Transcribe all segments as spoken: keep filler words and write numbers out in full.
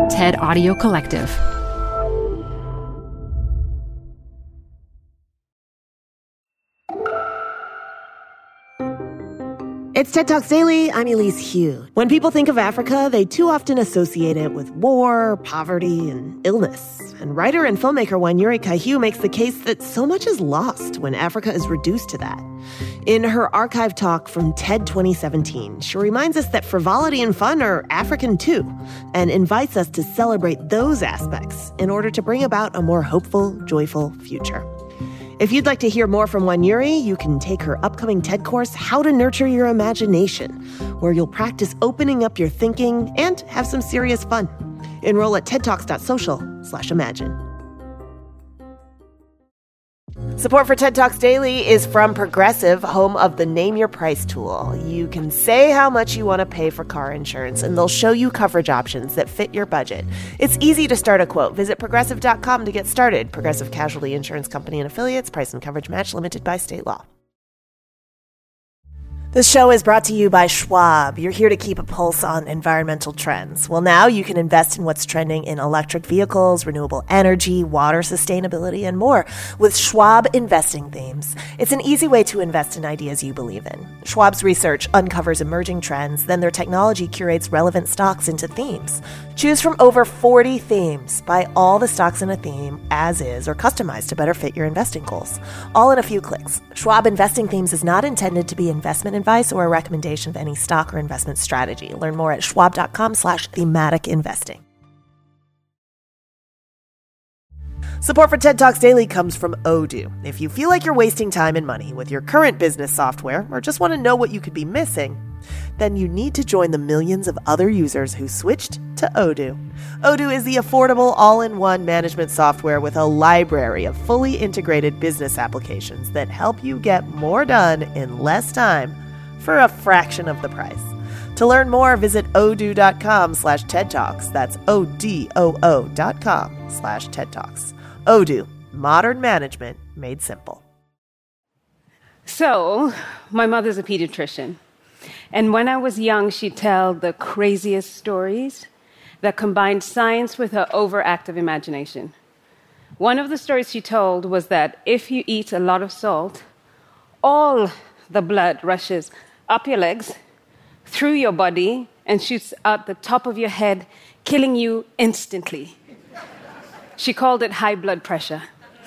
TED Audio Collective. It's TED Talks Daily. I'm Elise Hu. When people think of Africa, they too often associate it with war, poverty, and illness. And writer and filmmaker Wanyuri Kaihu makes the case that so much is lost when Africa is reduced to that. In her archive talk from TED twenty seventeen, she reminds us that frivolity and fun are African too, and invites us to celebrate those aspects in order to bring about a more hopeful, joyful future. If you'd like to hear more from Wanyuri, you can take her upcoming TED course, How to Nurture Your Imagination, where you'll practice opening up your thinking and have some serious fun. Enroll at tedtalks.social slash imagine. Support for TED Talks Daily is from Progressive, home of the Name Your Price tool. You can say how much you want to pay for car insurance, and they'll show you coverage options that fit your budget. It's easy to start a quote. Visit progressive dot com to get started. Progressive Casualty Insurance Company and Affiliates. Price and coverage match limited by state law. This show is brought to you by Schwab. You're here to keep a pulse on environmental trends. Well, now you can invest in what's trending in electric vehicles, renewable energy, water sustainability, and more with Schwab Investing Themes. It's an easy way to invest in ideas you believe in. Schwab's research uncovers emerging trends, then their technology curates relevant stocks into themes. Choose from over forty themes. Buy all the stocks in a theme as is or customized to better fit your investing goals. All in a few clicks. Schwab Investing Themes is not intended to be investment advice or a recommendation of any stock or investment strategy. Learn more at schwab.com slash thematic investing. Support for TED Talks Daily comes from Odoo. If you feel like you're wasting time and money with your current business software or just want to know what you could be missing, then you need to join the millions of other users who switched to Odoo. Odoo is the affordable all-in-one management software with a library of fully integrated business applications that help you get more done in less time for a fraction of the price. To learn more, visit odoo.com slash TED Talks. That's O-D-O-O dot com slash TED Talks. Odoo, modern management made simple. So, my mother's a pediatrician. And when I was young, she'd tell the craziest stories that combined science with her overactive imagination. One of the stories she told was that if you eat a lot of salt, all the blood rushes up your legs, through your body, and shoots out the top of your head, killing you instantly. She called it high blood pressure.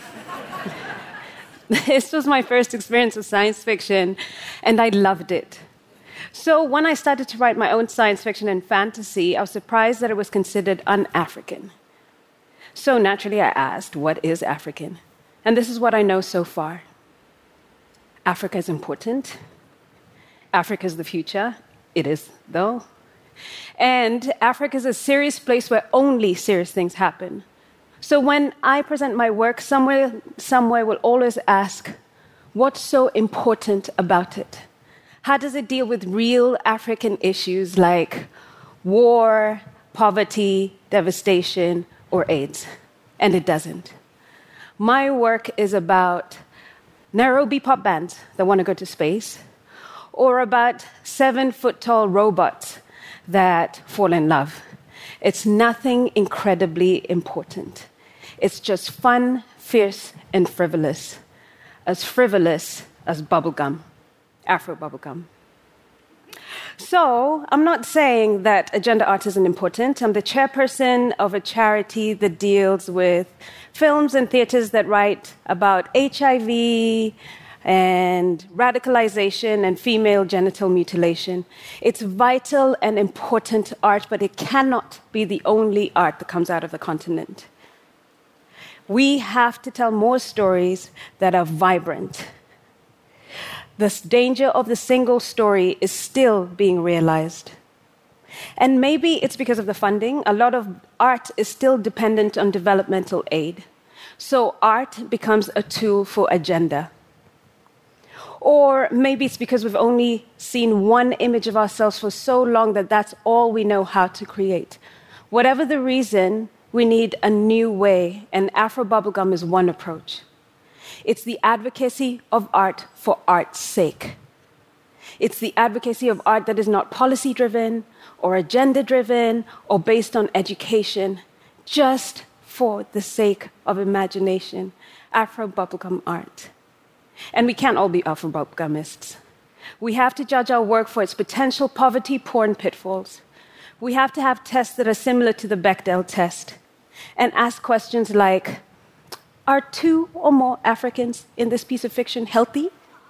This was my first experience of science fiction, and I loved it. So when I started to write my own science fiction and fantasy, I was surprised that it was considered un-African. So naturally I asked, what is African? And this is what I know so far. Africa is important. Africa is the future. It is, though. And Africa is a serious place where only serious things happen. So when I present my work, somewhere, somewhere will always ask, what's so important about it? How does it deal with real African issues like war, poverty, devastation, or AIDS? And it doesn't. My work is about Nairobi pop bands that want to go to space, or about seven-foot-tall robots that fall in love. It's nothing incredibly important. It's just fun, fierce, and frivolous. As frivolous as bubblegum, Afro bubblegum. So, I'm not saying that agenda art isn't important. I'm the chairperson of a charity that deals with films and theaters that write about H I V, and radicalization and female genital mutilation. It's vital and important art, but it cannot be the only art that comes out of the continent. We have to tell more stories that are vibrant. The danger of the single story is still being realized. And maybe it's because of the funding. A lot of art is still dependent on developmental aid. So art becomes a tool for agenda. Or maybe it's because we've only seen one image of ourselves for so long that that's all we know how to create. Whatever the reason, we need a new way, and Afro Bubblegum is one approach. It's the advocacy of art for art's sake. It's the advocacy of art that is not policy-driven or agenda-driven or based on education, just for the sake of imagination. Afro bubblegum art. And we can't all be Afro bubblegumists. We have to judge our work for its potential poverty, porn pitfalls. We have to have tests that are similar to the Bechdel test and ask questions like, are two or more Africans in this piece of fiction healthy?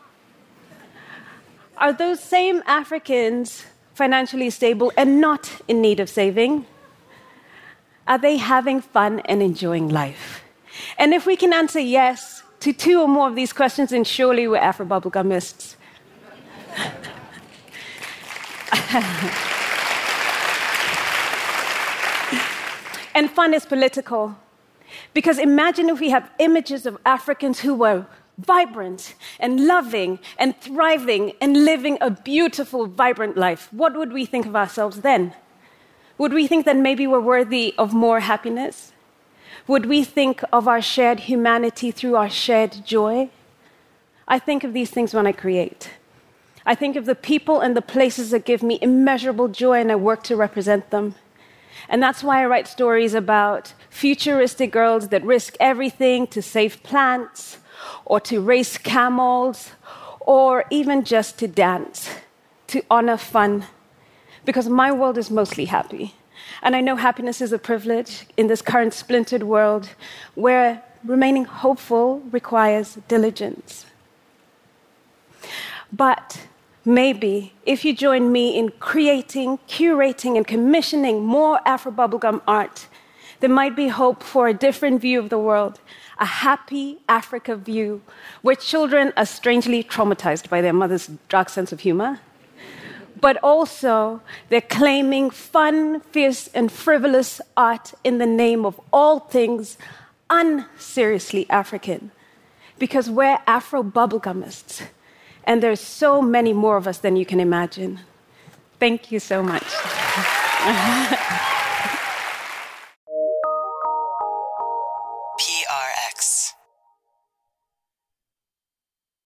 Are those same Africans financially stable and not in need of saving? Are they having fun and enjoying life? And if we can answer yes to two or more of these questions, then surely we're Afro bubblegumists. And fun is political. Because imagine if we have images of Africans who were vibrant and loving and thriving and living a beautiful, vibrant life. What would we think of ourselves then? Would we think that maybe we're worthy of more happiness? Would we think of our shared humanity through our shared joy? I think of these things when I create. I think of the people and the places that give me immeasurable joy, and I work to represent them. And that's why I write stories about futuristic girls that risk everything to save plants, or to race camels, or even just to dance, to honor fun. Because my world is mostly happy. And I know happiness is a privilege in this current splintered world where remaining hopeful requires diligence. But maybe if you join me in creating, curating, and commissioning more Afro bubblegum art, there might be hope for a different view of the world, a happy Africa view, where children are strangely traumatized by their mother's dark sense of humor, but also they're claiming fun, fierce, and frivolous art in the name of all things unseriously African, because we're Afro bubblegumists. And there's so many more of us than you can imagine. Thank you so much.